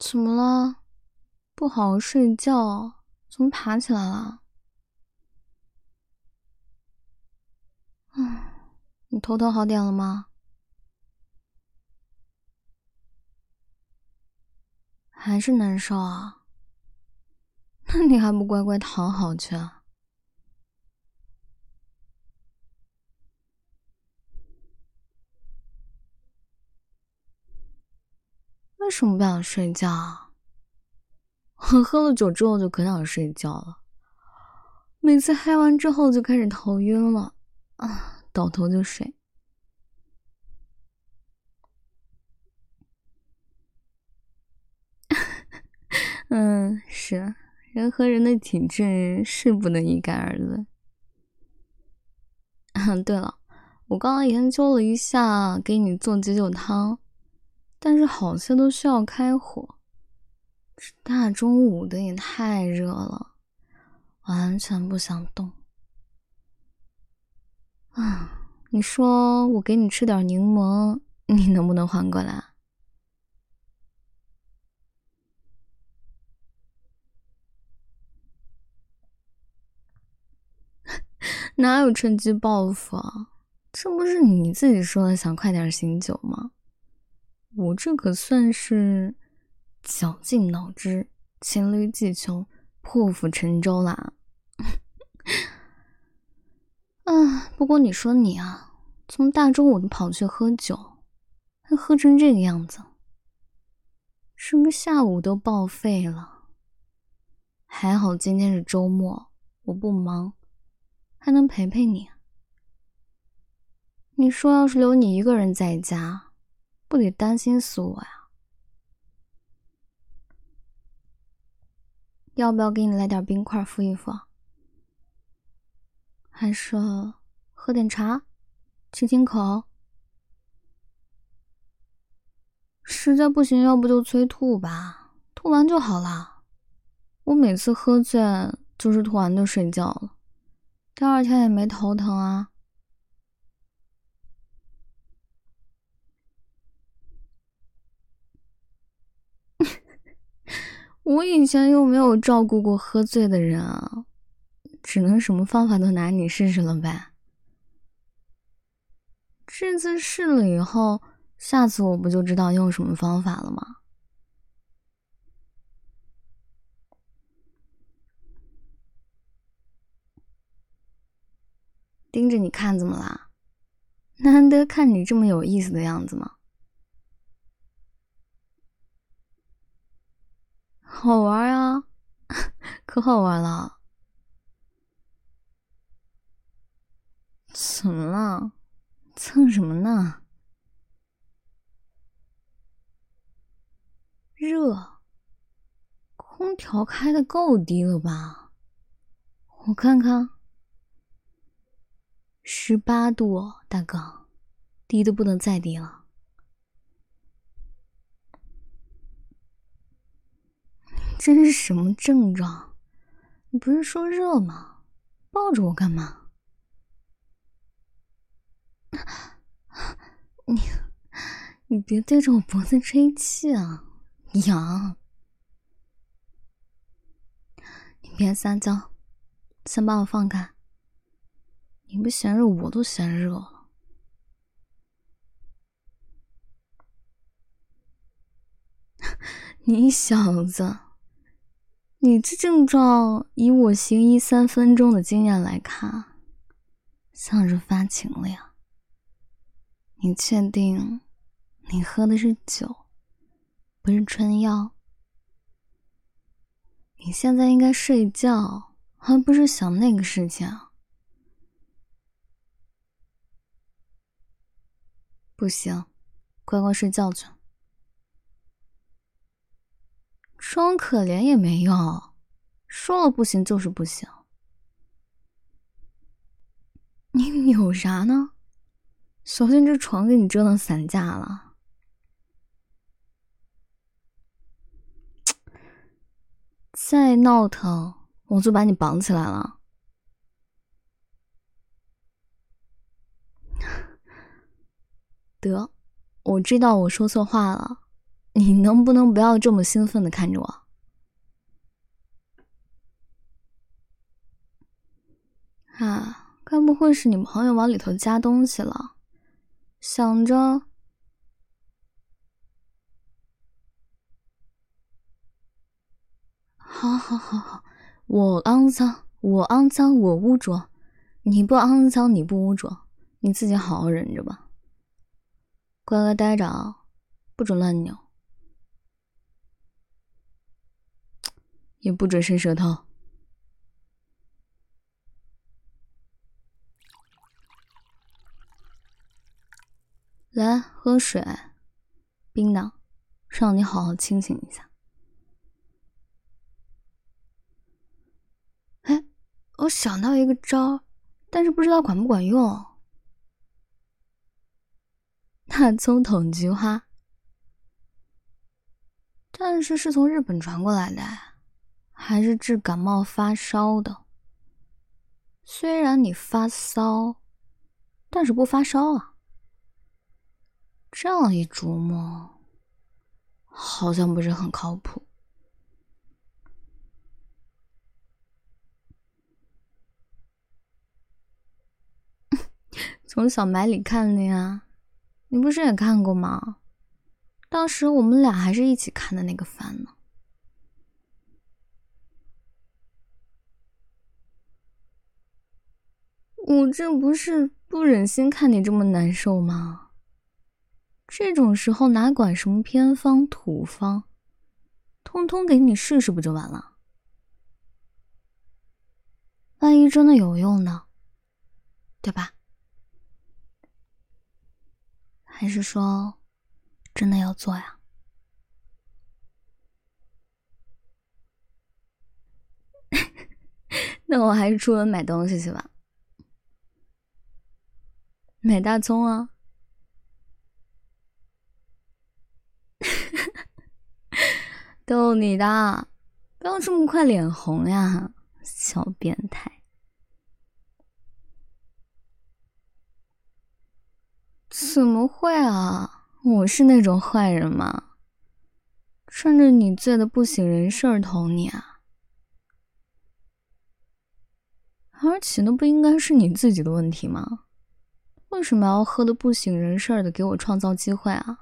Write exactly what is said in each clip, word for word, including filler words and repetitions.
怎么了？不好好睡觉，怎么爬起来了？嗯，你头疼好点了吗？还是难受啊？那你还不乖乖躺好去啊？为什么不想睡觉啊？我喝了酒之后就可想睡觉了，每次嗨完之后就开始头晕了，啊，倒头就睡。嗯，是，人和人的体质是不能一概而论。嗯，对了，我刚刚研究了一下，给你做解酒汤，但是好些都需要开火，这大中午的也太热了，完全不想动。啊，你说我给你吃点柠檬，你能不能缓过来？哪有趁机报复啊？这不是你自己说的想快点醒酒吗？我这可算是绞尽脑汁、黔驴技穷、破釜沉舟啦！啊，不过你说你啊，怎么大中午的跑去喝酒，还喝成这个样子？是不是下午都报废了？还好今天是周末，我不忙，还能陪陪你。你说要是留你一个人在家，不得担心死我呀？要不要给你来点冰块敷一敷？还是喝点茶，清清口？实在不行，要不就催吐吧，吐完就好了。我每次喝醉就是吐完就睡觉了，第二天也没头疼啊。我以前又没有照顾过喝醉的人啊，只能什么方法都拿你试试了呗。这次试了以后，下次我不就知道用什么方法了吗？盯着你看怎么啦？难得看你这么有意思的样子吗？好玩啊，可好玩了。怎么了？蹭什么呢？热？空调开的够低了吧？我看看，十八度哦，大哥，低的不能再低了。这是什么症状？你不是说热吗？抱着我干嘛？你你别对着我脖子吹气啊，痒！你别撒娇，先把我放开。你不嫌热，我都嫌热了。你小子，你这症状，以我行医三分钟的经验来看，像是发情了呀。你确定你喝的是酒，不是春药？你现在应该睡觉，而不是想那个事情啊。不行，乖乖睡觉去。装可怜也没用，说了不行就是不行。你扭啥呢？小心这床给你折腾散架了。再闹腾，我就把你绑起来了。得，我知道我说错话了， 你能不能不要这么兴奋的看着我？啊，该不会是你朋友往里头加东西了，想着……好好好好，我肮脏，我肮脏，我污浊，你不肮脏，你不污浊，你自己好好忍着吧，乖乖待着啊，不准乱扭，也不准伸舌头。来，喝水，冰的，让你好好清醒一下。哎，我想到一个招，但是不知道管不管用。大葱桶菊花，但是是从日本传过来的，还是治感冒发烧的。虽然你发骚，但是不发烧啊。这样一琢磨，好像不是很靠谱。从小买里看的呀，你不是也看过吗？当时我们俩还是一起看的那个番呢。我这不是不忍心看你这么难受吗？这种时候哪管什么偏方土方，通通给你试试不就完了？万一真的有用呢？对吧？还是说真的要做呀？那我还是出门买东西去吧。买大葱啊。逗你的，不要这么快脸红呀，小变态。怎么会啊？我是那种坏人吗？趁着你醉得不省人事儿捅你啊？而且那不应该是你自己的问题吗？为什么要喝得不省人事儿的给我创造机会啊？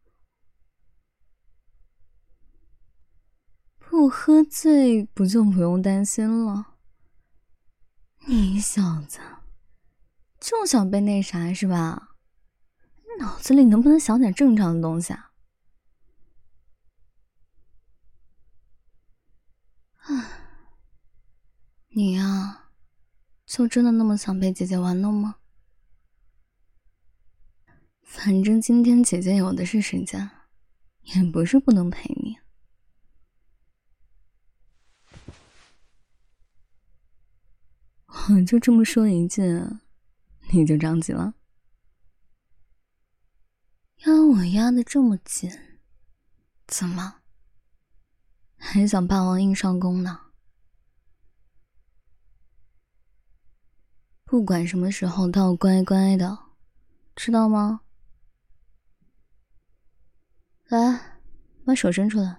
不喝醉不就不用担心了？你小子就想被那啥是吧？脑子里能不能想点正常的东西啊？唉，你呀，就真的那么想陪姐姐玩弄吗？反正今天姐姐有的是时间，也不是不能陪你。我就这么说一句，你就着急了？压我压得这么紧，怎么还想霸王硬上弓呢？不管什么时候都要乖乖的，知道吗？来，把手伸出来。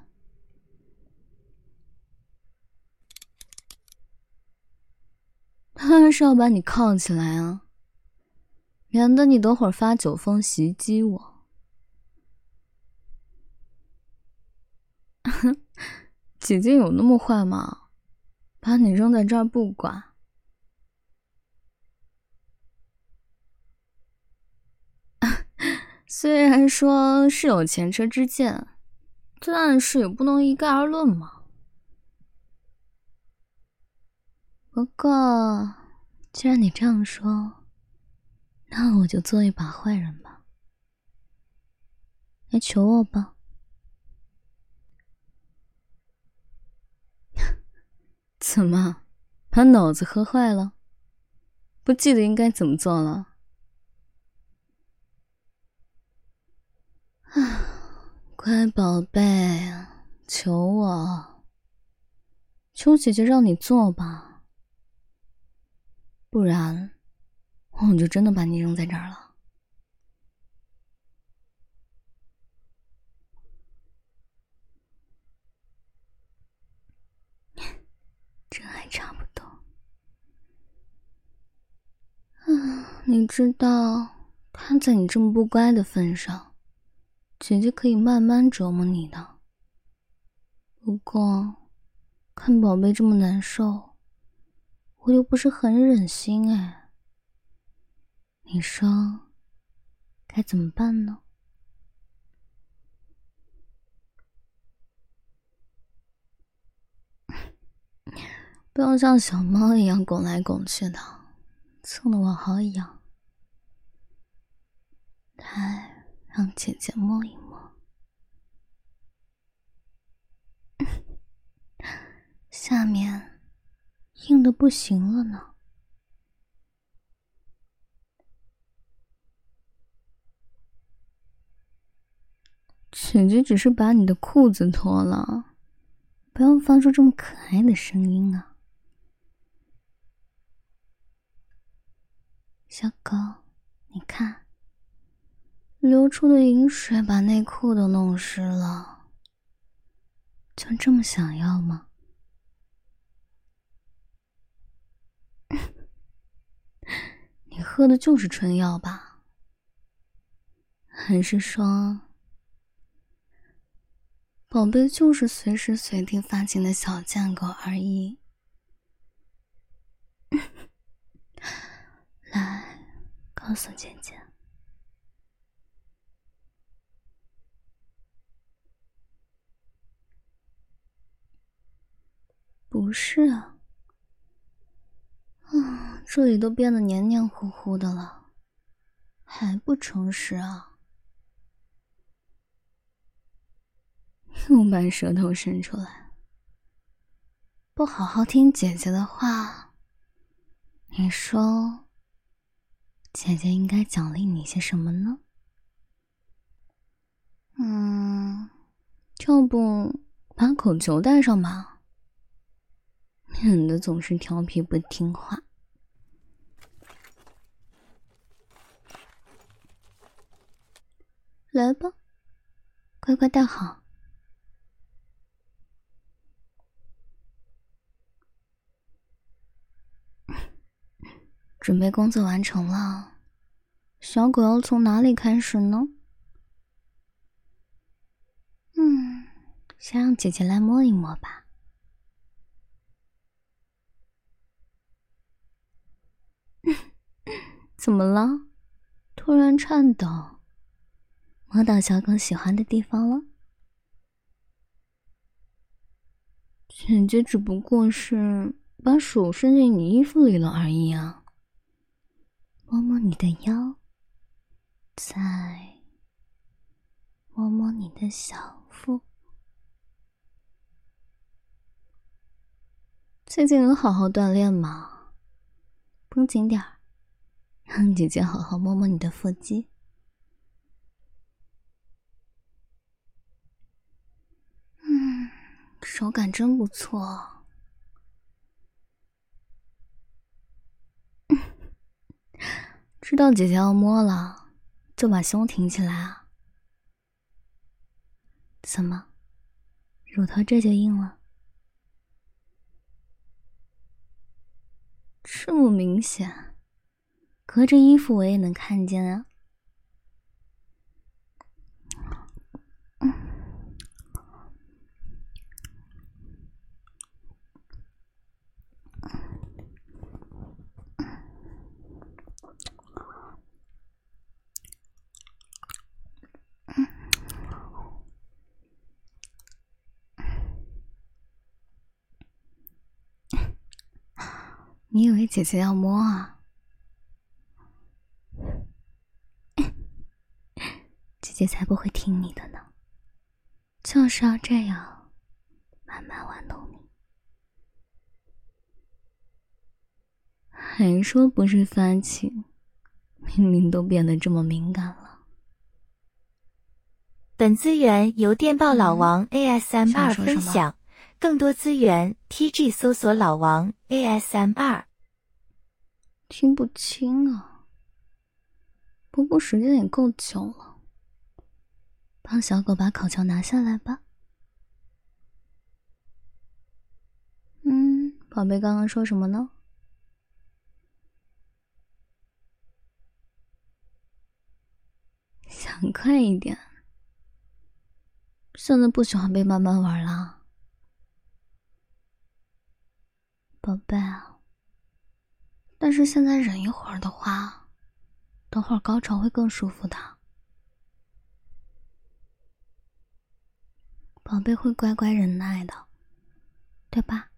当然是要把你铐起来啊，免得你等会儿发酒疯袭击我。姐姐有那么坏吗？把你扔在这儿不管？虽然说是有前车之鉴，但是也不能一概而论嘛。不过，既然你这样说，那我就做一把坏人吧。来求我吧。怎么，把脑子喝坏了？不记得应该怎么做了？啊，乖宝贝，求我，求姐姐让你做吧，不然我就真的把你扔在这儿了。 你知道，看在你这么不乖的份上，姐姐可以慢慢折磨你的。不过，看宝贝这么难受，我又不是很忍心哎。你说，该怎么办呢？不要像小猫一样拱来拱去的，蹭得我好痒。来，让姐姐摸一摸。下面硬的不行了呢。姐姐只是把你的裤子脱了，不要发出这么可爱的声音啊。小狗，你看，流出的饮水把内裤都弄湿了，就这么想要吗？你喝的就是春药吧？还是说，宝贝就是随时随地发情的小贱狗而已？来，告诉姐姐。不是啊，啊，这里都变得黏黏糊糊的了，还不诚实啊？又把舌头伸出来，不好好听姐姐的话，你说，姐姐应该奖励你些什么呢？嗯，要不把口球带上吧，免得总是调皮不听话。来吧，乖乖戴好。准备工作完成了，小狗要从哪里开始呢？嗯，先让姐姐来摸一摸吧。怎么了？突然颤抖，摸到小狗喜欢的地方了？姐姐只不过是把手伸进你衣服里了而已啊。摸摸你的腰，再摸摸你的小腹。最近有好好锻炼吗？绷紧点儿，让姐姐好好摸摸你的腹肌。嗯，手感真不错。知道姐姐要摸了，就把胸挺起来啊。怎么，乳头这就硬了？这么明显，隔着衣服我也能看见啊。你以为姐姐要摸啊？姐姐才不会听你的呢，就是要这样慢慢玩弄你。还说不是发情，明明都变得这么敏感了。 本资源由电报老王 A S M R 分享，更多资源 T G 搜索老王 A S M R。 听不清啊，不过时间也够久了，帮小狗把口球拿下来吧。嗯，宝贝刚刚说什么呢？ 想快一点。现在不喜欢被慢慢玩了。宝贝啊，但是现在忍一会儿的话，等会儿高潮会更舒服的。宝贝会乖乖忍耐的，对吧？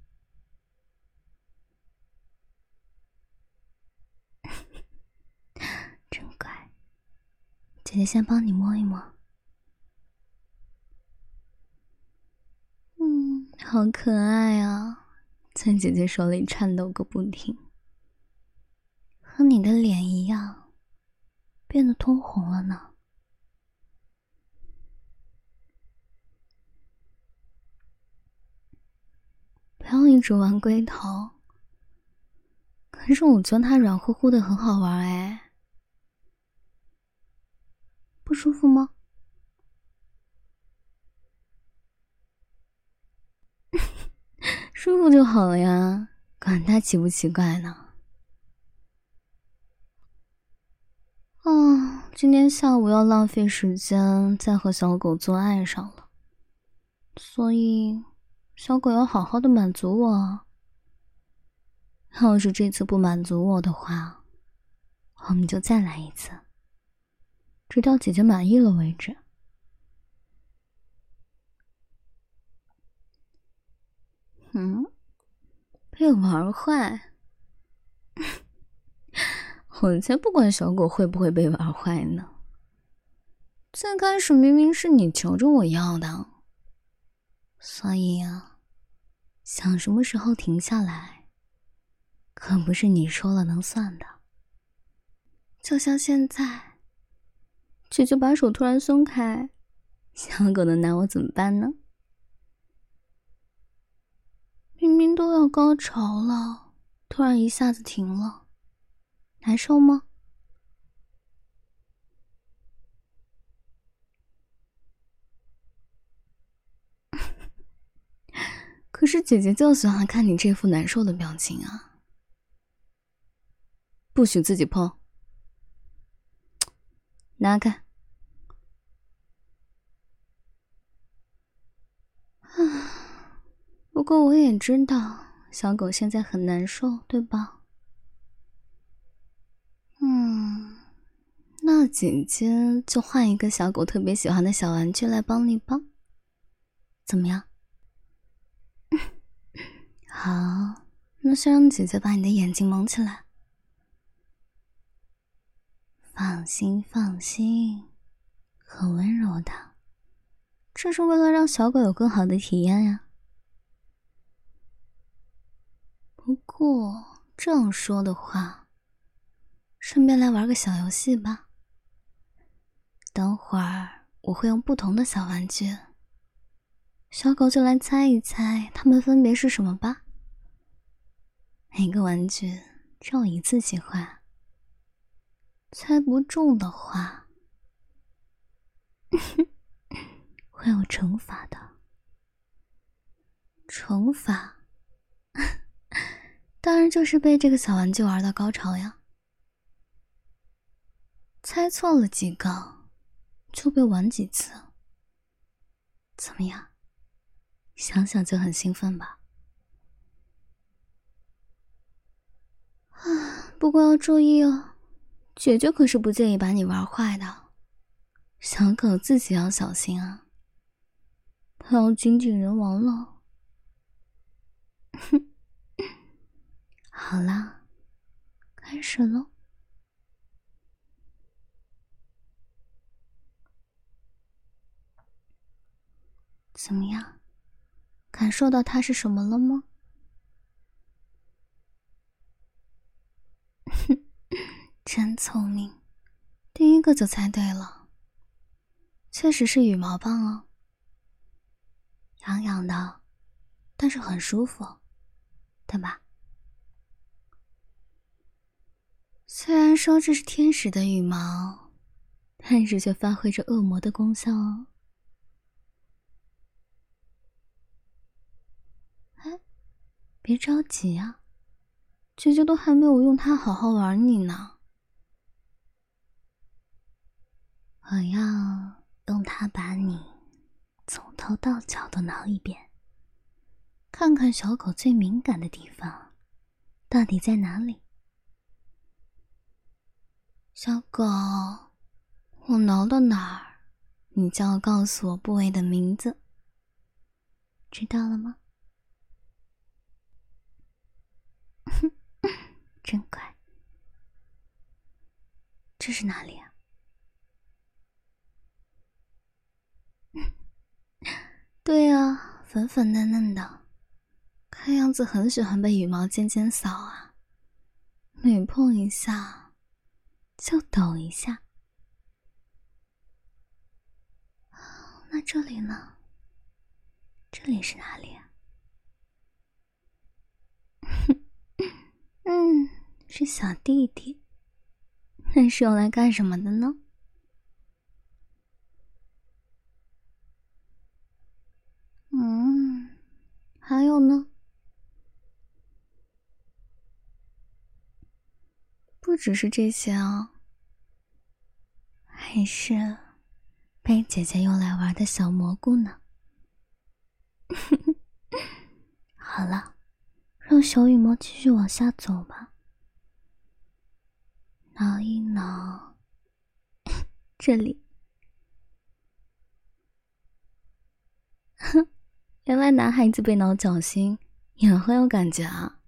真乖，姐姐先帮你摸一摸。嗯，好可爱啊，在姐姐手里颤抖个不停，和你的脸一样，变得通红了呢。不要一直玩龟头，可是我觉得它软乎乎的很好玩哎，不舒服吗？舒服就好了呀，管它奇不奇怪呢。啊，今天下午要浪费时间再和小狗做爱上了，所以小狗要好好的满足我。要是这次不满足我的话，我们就再来一次，直到姐姐满意了为止。嗯，被玩坏？我才不管小狗会不会被玩坏呢。最开始明明是你求着我要的，所以啊，想什么时候停下来，可不是你说了能算的。就像现在，姐姐把手突然松开，小狗能拿我怎么办呢？明明都要高潮了，突然一下子停了，难受吗？可是姐姐就喜欢看你这副难受的表情啊！不许自己碰，拿开。啊，不过我也知道小狗现在很难受，对吧？嗯，那姐姐就换一个小狗特别喜欢的小玩具来帮你吧，怎么样？好，那先让姐姐把你的眼睛蒙起来。放心放心，很温柔的，这是为了让小狗有更好的体验呀。不过这样说的话，顺便来玩个小游戏吧。等会儿我会用不同的小玩具，小狗就来猜一猜它们分别是什么吧。每个玩具只有一次机会，猜不中的话会有惩罚的。惩罚当然就是被这个小玩具玩到高潮呀。猜错了几个就被玩几次，怎么样？想想就很兴奋吧。啊，不过要注意哦，姐姐可是不介意把你玩坏的，小狗自己要小心啊，不要精尽人亡了。好啦，开始咯。怎么样？感受到它是什么了吗？真聪明，第一个就猜对了，确实是羽毛棒哦，痒痒的，但是很舒服，对吧？虽然说这是天使的羽毛，但是却发挥着恶魔的功效哦。哎，别着急啊，姐姐都还没有用它好好玩你呢。 我要用它把你从头到脚都挠一遍，看看小狗最敏感的地方到底在哪里。小狗，我挠到哪儿，你就要告诉我部位的名字，知道了吗？真乖。这是哪里啊？对啊，粉粉嫩嫩的，看样子很喜欢被羽毛尖尖扫啊，每碰一下就抖一下。那这里呢？这里是哪里啊？嗯，是小弟弟。那是用来干什么的呢？嗯，还有呢？不只是这些啊，还是被姐姐用来玩的小蘑菇呢。好了，让小羽毛继续往下走吧。挠一挠这里。哼，原来男孩子被挠脚心也很有感觉啊。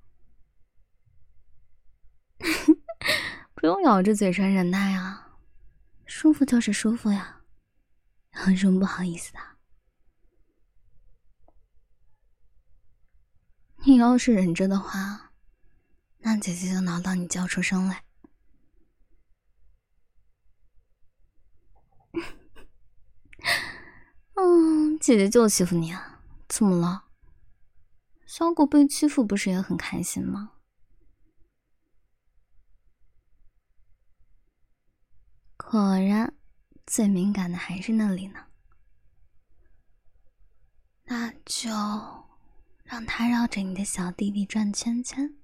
不用咬着嘴唇忍耐啊，舒服就是舒服呀，有什么不好意思的？你要是忍着的话，那姐姐就挠到你叫出声来。嗯，姐姐就欺负你啊，怎么了？小狗被欺负不是也很开心吗？果然，最敏感的还是那里呢。那就让它绕着你的小弟弟转圈圈。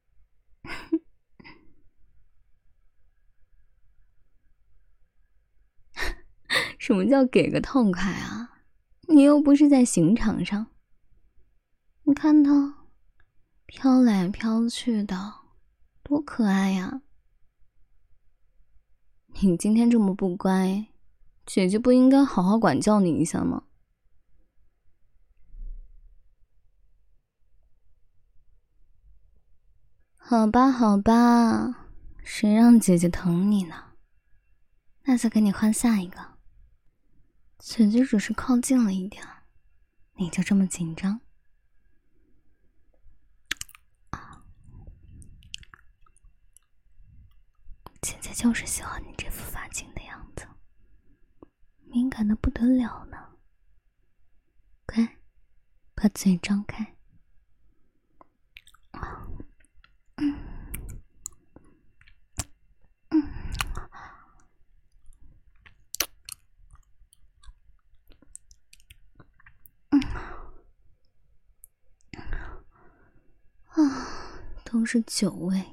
什么叫给个痛快啊？你又不是在刑场上。你看它飘来飘去的，多可爱呀！你今天这么不乖，姐姐不应该好好管教你一下吗？好吧，好吧，谁让姐姐疼你呢？那再给你换下一个。姐姐只是靠近了一点，你就这么紧张？姐姐就是喜欢你这副发情的样子，敏感的不得了呢。快，把嘴张开。嗯嗯嗯啊，都是酒味。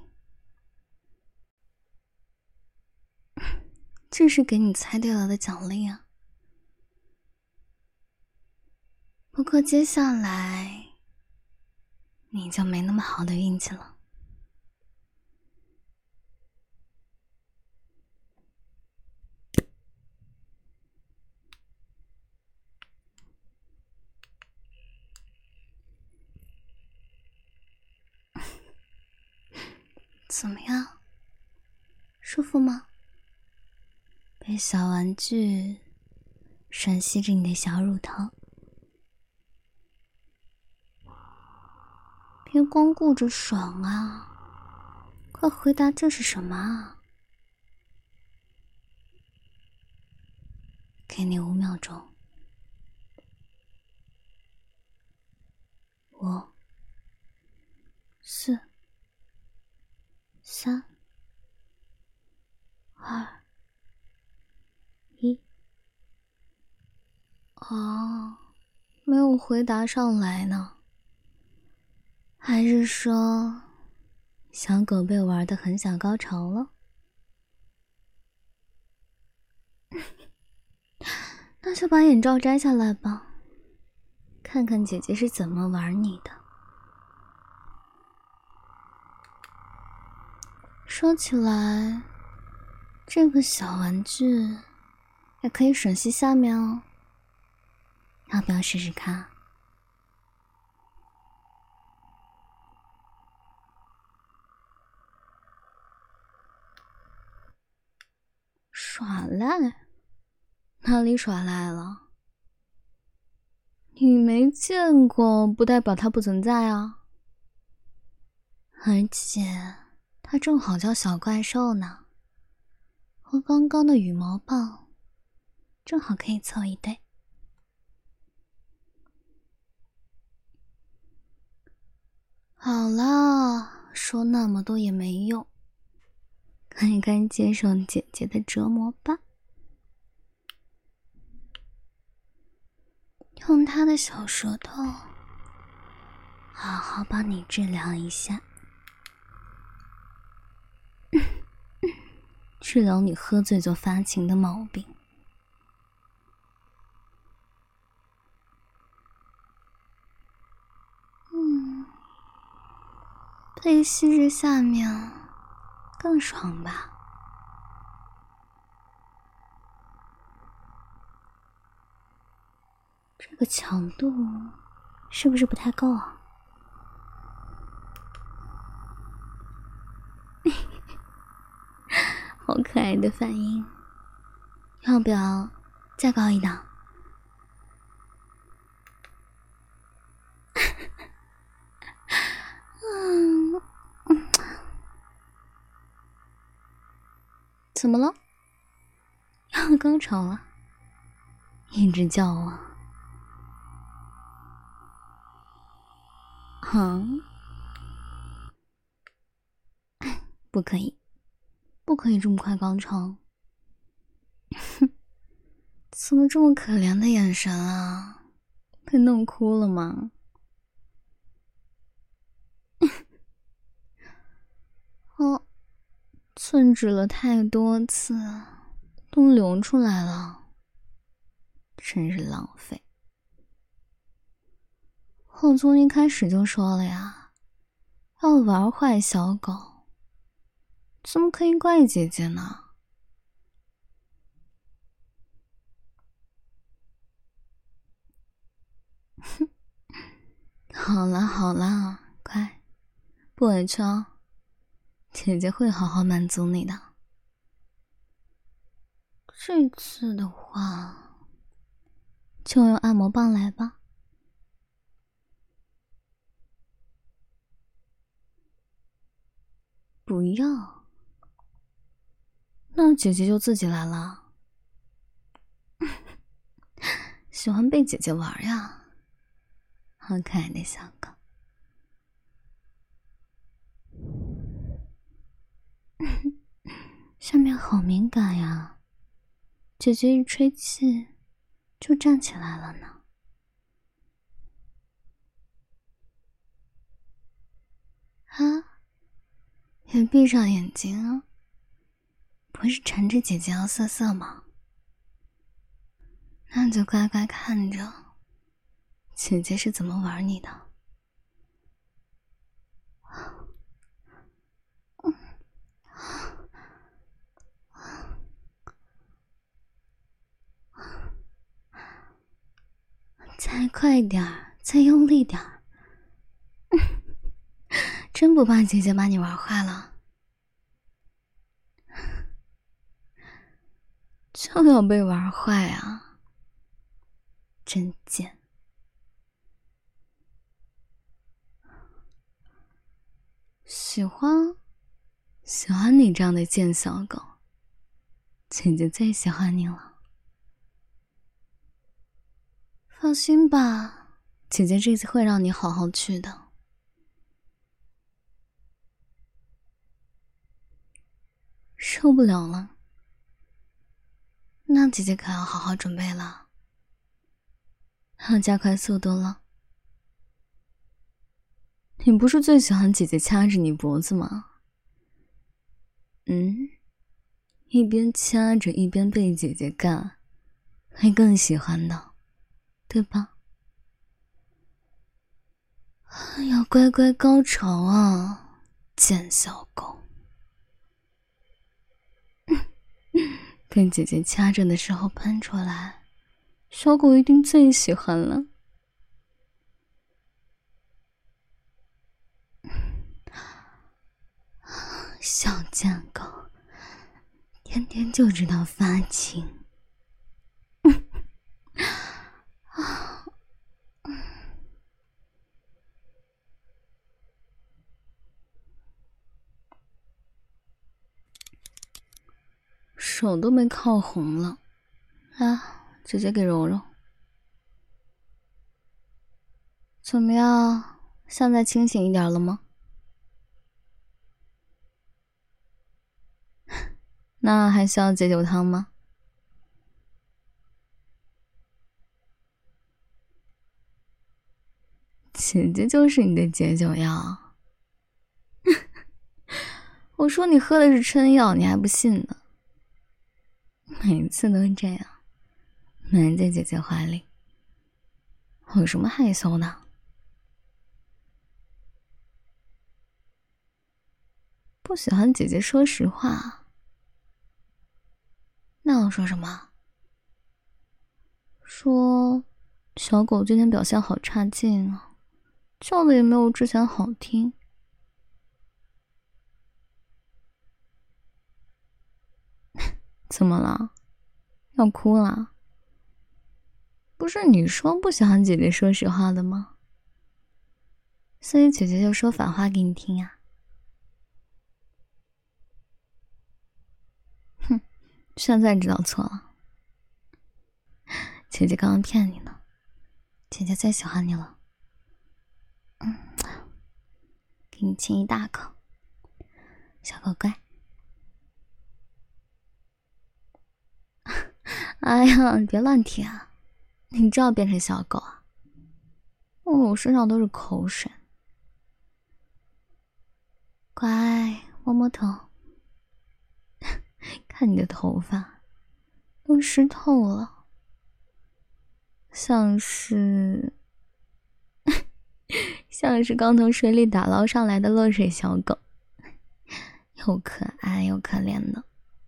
这是给你猜对了的奖励啊。不过接下来你就没那么好的运气了。怎么样？舒服吗？被小玩具吮吸着你的小乳头，别光顾着爽啊，快回答这是什么啊？给你五秒钟。五、四、三、二、一。哦，没有回答上来呢。还是说，小狗被玩得很想高潮了？ 那就把眼罩摘下来吧，看看姐姐是怎么玩你的。说起来，这个小玩具也可以吮吸下面哦，要不要试试看？耍赖？哪里耍赖了？你没见过不代表它不存在啊。而且它正好叫小怪兽呢，和刚刚的羽毛棒正好可以凑一对。好了，说那么多也没用，该该接受姐姐的折磨吧。用她的小舌头好好帮你治疗一下，治疗你喝醉就发情的毛病。嗯，被吸着下面更爽吧？这个强度是不是不太够啊？好可爱的反应，要不要再高一档？嗯，怎么了？要高潮了？一直叫我？嗯，不可以，不可以这么快高潮。怎么这么可怜的眼神啊？被弄哭了吗？哦，寸指了太多次，都流出来了，真是浪费。我从一开始就说了呀，要玩坏小狗，怎么可以怪姐姐呢？好啦好啦，乖，不委屈哦，姐姐会好好满足你的。这次的话，就用按摩棒来吧。不要，那姐姐就自己来了。喜欢被姐姐玩呀，好可爱的小狗。下面好敏感呀，姐姐一吹气就站起来了呢。啊，也闭上眼睛啊，不是缠着姐姐要瑟瑟吗？那就乖乖看着姐姐是怎么玩你的。再快点儿，再用力点儿。真不怕姐姐把你玩坏了？就要被玩坏啊，真贱。喜欢，喜欢你这样的贱小狗，姐姐最喜欢你了。放心吧，姐姐这次会让你好好去的。受不了了，那姐姐可要好好准备了，要加快速度了。你不是最喜欢姐姐掐着你脖子吗？嗯，一边掐着一边被姐姐干， 会更喜欢的，对吧？要乖乖高潮啊，贱小狗！被姐姐掐着的时候喷出来，小狗一定最喜欢了。小贱狗，天天就知道发情。手都被靠红了，啊，姐姐给揉揉。怎么样？现在清醒一点了吗？那还需要解酒汤吗？姐姐就是你的解酒药。我说你喝的是春药，你还不信呢。每次都这样，瞒在姐姐怀里，有什么害羞的？不喜欢姐姐说实话，那我说什么？说小狗今天表现好差劲啊，叫的也没有之前好听。怎么了？要哭了？不是你说不喜欢姐姐说实话的吗？所以姐姐就说反话给你听啊。哼，现在知道错了。姐姐刚刚骗你呢，姐姐最喜欢你了。嗯，给你亲一大口，小狗乖。哎呀，你别乱舔啊！你这样变成小狗啊？我身上都是口水。乖，摸摸头。看你的头发都湿透了，像是像是刚从水里打捞上来的落水小狗，又可爱又可怜的。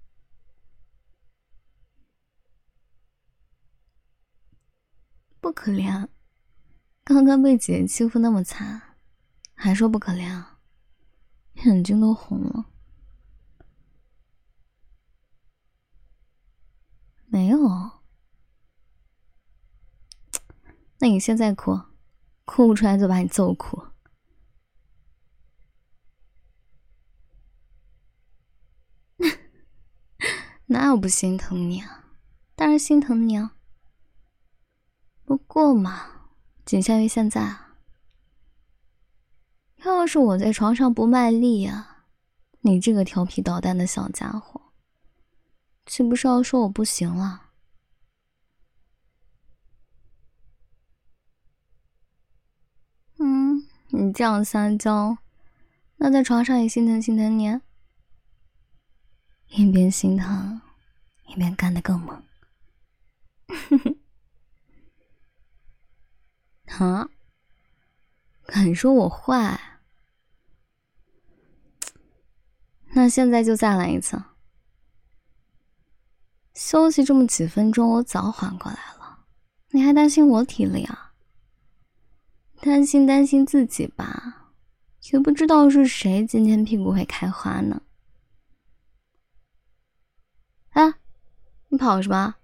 不可怜，刚刚被姐姐欺负那么惨，还说不可怜啊？眼睛都红了。没有。那你现在哭，哭不出来就把你揍哭。哪有不心疼你啊？当然心疼你啊。不过嘛，仅限于现在啊。要是我在床上不卖力啊，你这个调皮捣蛋的小家伙，岂不是要说我不行了？嗯，你这样撒娇，那在床上也心疼心疼你。一边心疼，一边干得更猛。啊？敢说我坏？那现在就再来一次。休息这么几分钟，我早缓过来了，你还担心我体力啊？担心担心自己吧，也不知道是谁今天屁股会开花呢。哎，你跑什么？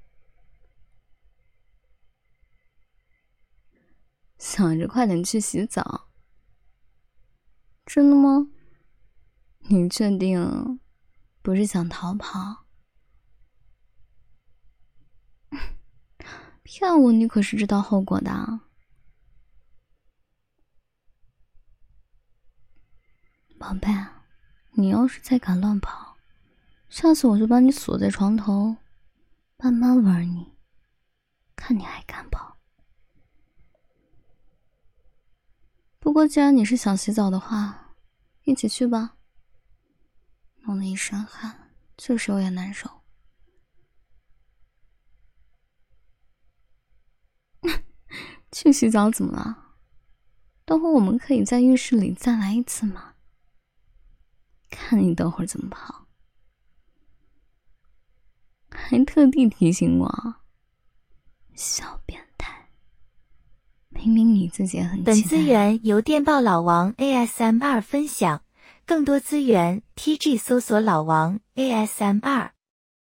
想着快点去洗澡。真的吗？你确定不是想逃跑？骗我，你可是知道后果的。宝贝，你要是再敢乱跑，下次我就把你锁在床头，慢慢玩你，看你还敢跑。不过既然你是想洗澡的话，一起去吧。弄得一身汗，就是有点难受。 去洗澡怎么了？等会我们可以在浴室里再来一次吗？看你等会儿怎么跑，还特地提醒我，小变态！明明你自己也很期待。 本资源由电报老王 A S M R 分享，更多资源 T G 搜索老王 A S M R。